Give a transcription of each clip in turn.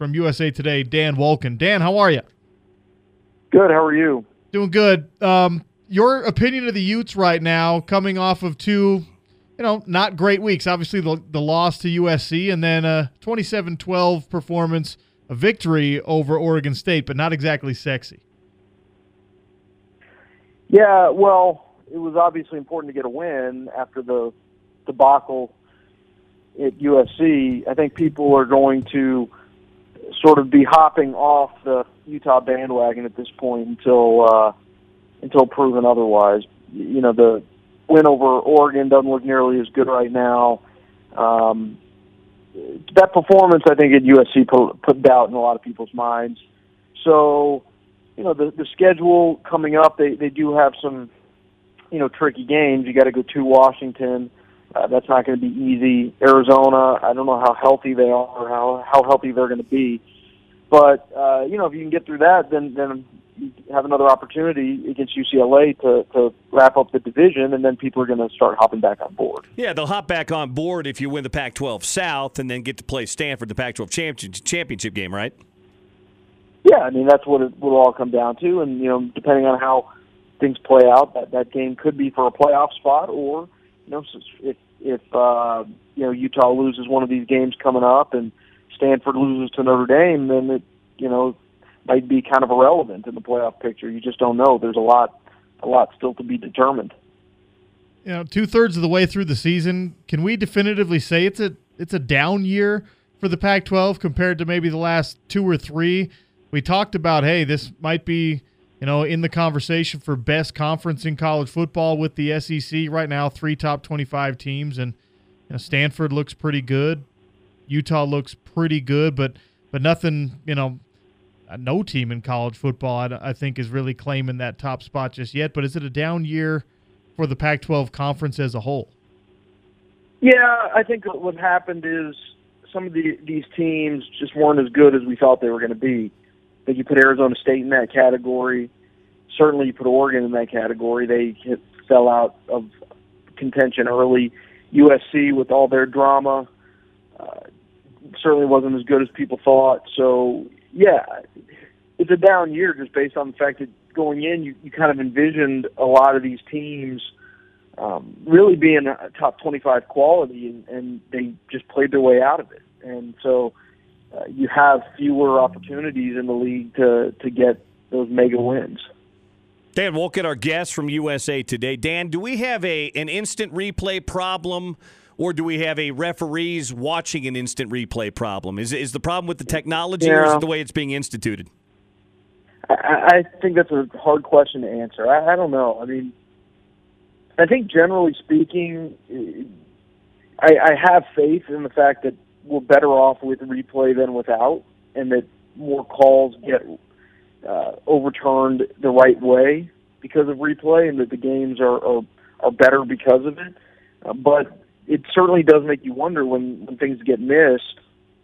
from USA Today, Dan Wolken. Dan, how are you? Good. How are you? Doing good. Your opinion of the Utes right now, coming off of two, not great weeks. Obviously, the loss to USC and then a 27-12 performance, a victory over Oregon State, but not exactly sexy. Yeah, well, it was obviously important to get a win after the debacle at USC. I think people are going to sort of be hopping off the Utah bandwagon at this point until proven otherwise. The win over Oregon doesn't look nearly as good right now. That performance, I think, at USC put doubt in a lot of people's minds. So, the schedule coming up, they do have some, tricky games. You got to go to Washington. That's not going to be easy. Arizona, I don't know how healthy they are or how healthy they're going to be. But, if you can get through that, then you have another opportunity against UCLA to wrap up the division, and then people are going to start hopping back on board. Yeah, they'll hop back on board if you win the Pac-12 South and then get to play Stanford, the Pac-12 championship game, right? Yeah, I mean, that's what it will all come down to. And, depending on how things play out, that game could be for a playoff spot, or, if Utah loses one of these games coming up and Stanford loses to Notre Dame, then it, might be kind of irrelevant in the playoff picture. You just don't know. There's a lot still to be determined. 2/3 of the way through the season, can we definitively say it's a down year for the Pac-12 compared to maybe the last 2 or 3? We talked about, hey, this might be, in the conversation for best conference in college football with the SEC right now, 3 top 25 teams, and Stanford looks pretty good. Utah looks pretty good, but nothing, no team in college football, I think, is really claiming that top spot just yet. But is it a down year for the Pac-12 conference as a whole? Yeah, I think what happened is some of these teams just weren't as good as we thought they were going to be. I think you put Arizona State in that category. Certainly you put Oregon in that category. They fell out of contention early. USC, with all their drama, certainly wasn't as good as people thought. So, yeah, it's a down year just based on the fact that going in, you kind of envisioned a lot of these teams really being a top 25 quality, and they just played their way out of it. And so you have fewer opportunities in the league to get those mega wins. Dan Wolken, our guest from USA Today. Dan, do we have an instant replay problem, or do we have a referees watching an instant replay problem? Is the problem with the technology, or is it the way it's being instituted? I think that's a hard question to answer. I don't know. I mean, I think generally speaking, I have faith in the fact that we're better off with replay than without, and that more calls get overturned the right way because of replay, and that the games are better because of it. But it certainly does make you wonder when things get missed,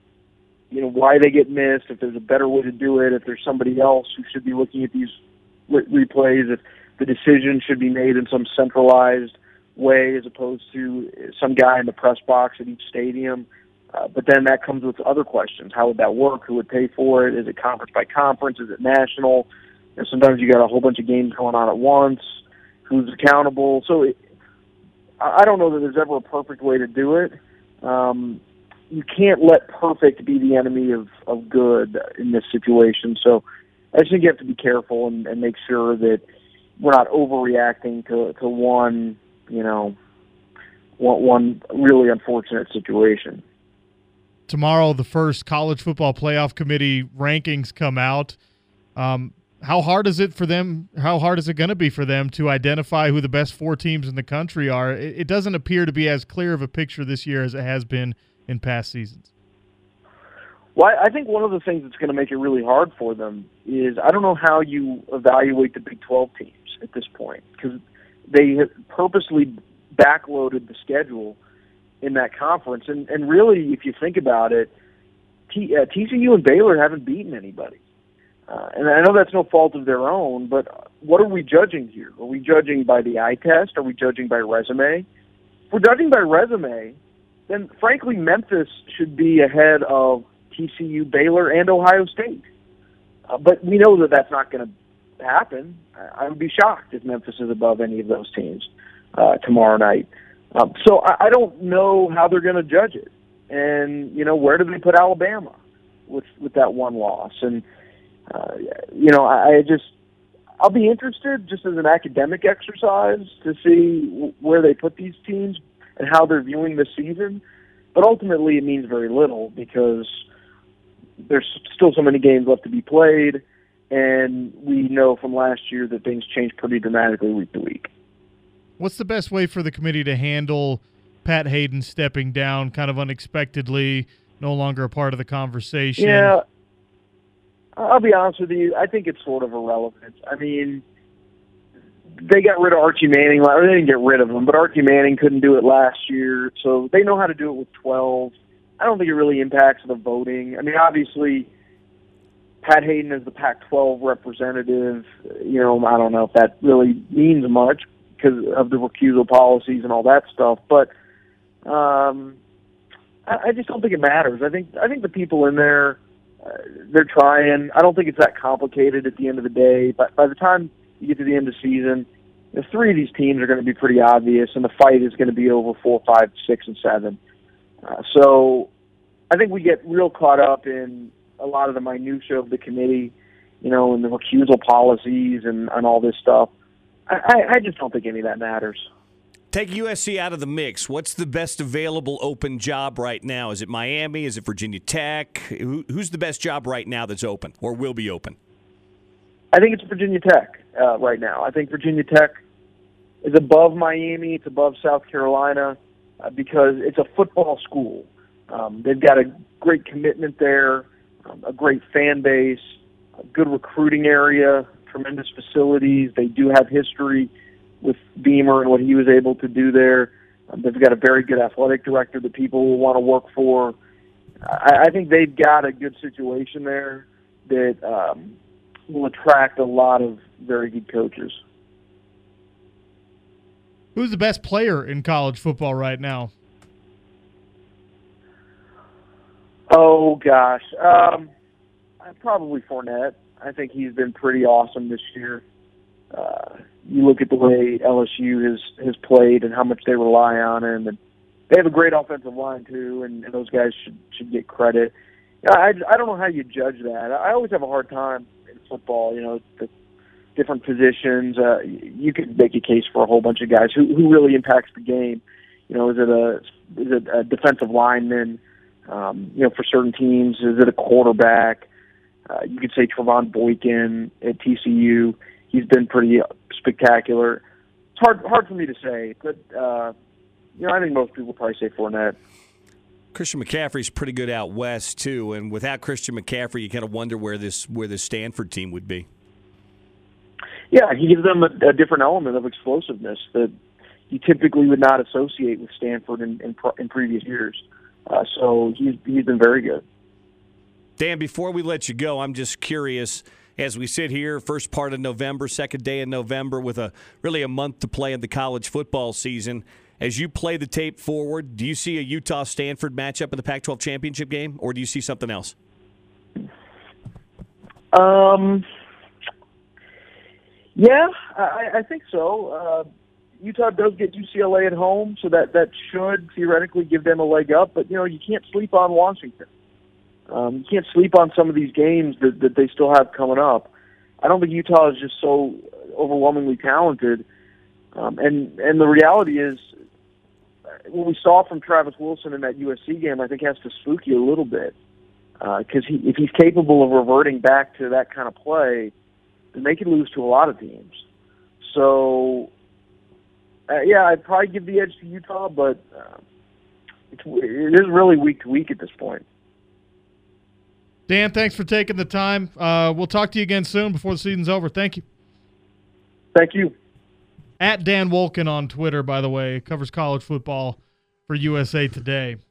why they get missed, if there's a better way to do it, if there's somebody else who should be looking at these replays, if the decision should be made in some centralized way as opposed to some guy in the press box at each stadium. But then that comes with other questions. How would that work? Who would pay for it? Is it conference by conference? Is it national? Sometimes you got a whole bunch of games going on at once. Who's accountable? So I don't know that there's ever a perfect way to do it. You can't let perfect be the enemy of good in this situation. So I just think you have to be careful and make sure that we're not overreacting to one really unfortunate situation. Tomorrow, the first College Football Playoff Committee rankings come out. How hard is it for them? How hard is it going to be for them to identify who the best 4 teams in the country are? It doesn't appear to be as clear of a picture this year as it has been in past seasons. Well, I think one of the things that's going to make it really hard for them is I don't know how you evaluate the Big 12 teams at this point, because they have purposely backloaded the schedule in that conference. And really, if you think about it, TCU and Baylor haven't beaten anybody. And I know that's no fault of their own, but what are we judging here? Are we judging by the eye test? Are we judging by resume? If we're judging by resume, then frankly Memphis should be ahead of TCU, Baylor, and Ohio State. But we know that that's not going to happen. I would be shocked if Memphis is above any of those teams tomorrow night. So I don't know how they're going to judge it. And, where do they put Alabama with that one loss? And, I'll be interested just as an academic exercise to see where they put these teams and how they're viewing the season. But ultimately it means very little because there's still so many games left to be played, and we know from last year that things change pretty dramatically week to week. What's the best way for the committee to handle Pat Haden stepping down kind of unexpectedly, no longer a part of the conversation? Yeah, I'll be honest with you. I think it's sort of irrelevant. I mean, they got rid of Archie Manning, or they didn't get rid of him, but Archie Manning couldn't do it last year, so they know how to do it with 12. I don't think it really impacts the voting. I mean, obviously, Pat Haden is the Pac-12 representative. I don't know if that really means much because of the recusal policies and all that stuff, but I just don't think it matters. I think the people in there, they're trying. I don't think it's that complicated at the end of the day. But by the time you get to the end of the season, the three of these teams are going to be pretty obvious, and the fight is going to be over 4, 5, 6, and 7. So I think we get real caught up in a lot of the minutia of the committee, and the recusal policies and all this stuff. I just don't think any of that matters. Take USC out of the mix. What's the best available open job right now? Is it Miami? Is it Virginia Tech? Who's the best job right now that's open or will be open? I think it's Virginia Tech right now. I think Virginia Tech is above Miami. It's above South Carolina because it's a football school. They've got a great commitment there, a great fan base, a good recruiting area, tremendous facilities. They do have history with Beamer and what he was able to do there. They've got a very good athletic director that people will want to work for. I think they've got a good situation there that will attract a lot of very good coaches. Who's the best player in college football right now? Oh, gosh. Probably Fournette. I think he's been pretty awesome this year. You look at the way LSU has played and how much they rely on him, and they have a great offensive line too, and those guys should get credit. I don't know how you judge that. I always have a hard time in football. The different positions. You could make a case for a whole bunch of guys who really impacts the game. Is it a defensive lineman? For certain teams, is it a quarterback? You could say Trevon Boykin at TCU. He's been pretty spectacular. It's hard for me to say, but I think most people probably say Fournette. Christian McCaffrey's pretty good out west too, and without Christian McCaffrey, you kind of wonder where this Stanford team would be. Yeah, he gives them a different element of explosiveness that you typically would not associate with Stanford in previous years. So he's been very good. Dan, before we let you go, I'm just curious, as we sit here, first part of November, second day in November, with really a month to play in the college football season, as you play the tape forward, do you see a Utah-Stanford matchup in the Pac-12 championship game, or do you see something else? Yeah, I think so. Utah does get UCLA at home, so that should theoretically give them a leg up. But, you can't sleep on Washington. You can't sleep on some of these games that they still have coming up. I don't think Utah is just so overwhelmingly talented. And the reality is, what we saw from Travis Wilson in that USC game, I think has to spook you a little bit. Because if he's capable of reverting back to that kind of play, then they could lose to a lot of teams. So, I'd probably give the edge to Utah, but it is really week to week at this point. Dan, thanks for taking the time. We'll talk to you again soon before the season's over. Thank you. Thank you. At Dan Wolken on Twitter, by the way, covers college football for USA Today.